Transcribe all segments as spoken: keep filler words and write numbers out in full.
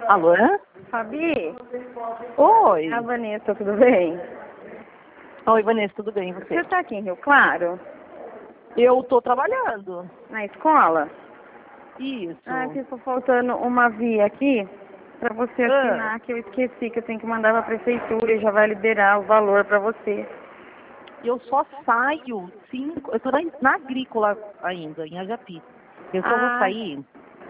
Alô? Fabi? Oi. É a Vanessa, tudo bem? Oi, Vanessa, tudo bem? E Você você? está aqui em Rio Claro? Eu tô trabalhando. Na escola? Isso. Ah, ficou faltando uma via aqui para você Ah, assinar, que eu esqueci que eu tenho que mandar para a prefeitura e já vai liberar o valor para você. eu só saio cinco. Eu tô na, na agrícola ainda, em Ajapi. Eu só vou Ah, sair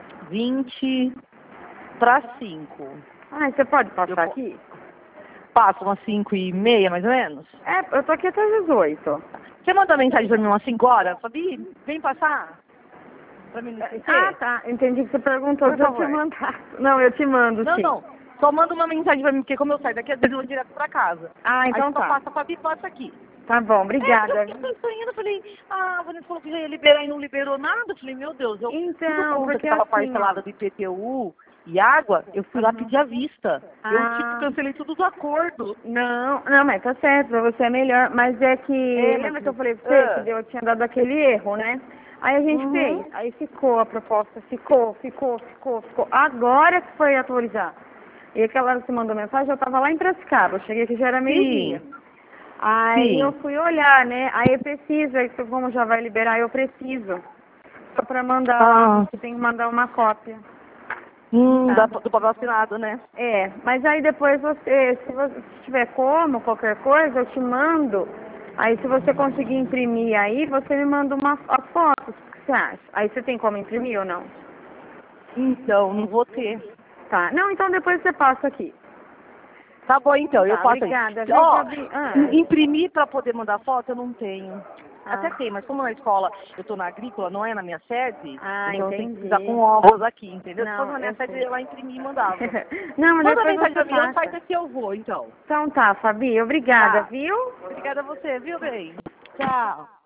vinte para cinco. ah, você pode Eu passar po- aqui? passo umas cinco e meia, mais ou menos. É, eu tô aqui até as dezoito. Você manda mensagem pra mim umas cinco horas? Fabi, vem passar? Pra mim não esquecer? Ah, tá. Entendi que você perguntou Por se eu te favor. mandar. Não, eu te mando, Não, sim. não. Só manda uma mensagem pra mim, porque como eu saio daqui, às vezes eu vou direto pra casa. Ah, Aí então só tá. passa, Fabi, passa aqui. Tá bom, É, porque eu obrigada. fiquei pensando, eu falei, ah, a Vanessa falou que já ia liberar e não liberou nada. Eu falei, meu Deus, eu tudo Então, conta que porque estava assim, ó. parcelada do I P T U e água, eu fui lá Aham. pedir a vista. Eu, tipo, Ah, cancelei tudo do acordo. não, não, mas tá certo, pra você é melhor. Mas é que, É, mas... lembra que eu falei pra você que Ah, deu, eu tinha dado aquele erro, né? Aí a gente uhum. fez, aí ficou a proposta, ficou, ficou, ficou, ficou. Agora que foi atualizar. E aquela hora que você mandou mensagem, eu tava lá em Piracicaba, eu cheguei aqui já era meio-dia. Sim, Aí eu sim. fui olhar, né? Aí eu preciso, aí como já vai liberar, eu preciso. Só pra mandar, Ah, você tem que mandar uma cópia. hum, Tá? da, do papel assinado, né? É, mas aí depois você, se você tiver como, qualquer coisa, eu te mando. Aí se você conseguir imprimir aí, você me manda uma, as fotos, o que você acha? Aí você tem como imprimir ou não? Então, não vou ter. Tá. Não, então depois você passa aqui. Tá bom, então, eu Tá, passo aí. obrigada, viu, Ó, Fabi? Ah, im- imprimir para poder mandar foto eu não tenho. Até ah, tem, mas como na escola eu tô na agrícola, não é na minha sede, ah, então eu tenho que precisar entendi. com óculos aqui, entendeu? Se fosse Não, na minha eu sede, eu sei. ia lá imprimir e mandava. Não, mas Manda depois mensagem você pra mim, eu saio passa. daqui eu vou, então. Então tá, Fabi, obrigada, Tá. viu? Obrigada a você, viu, bem? Tchau.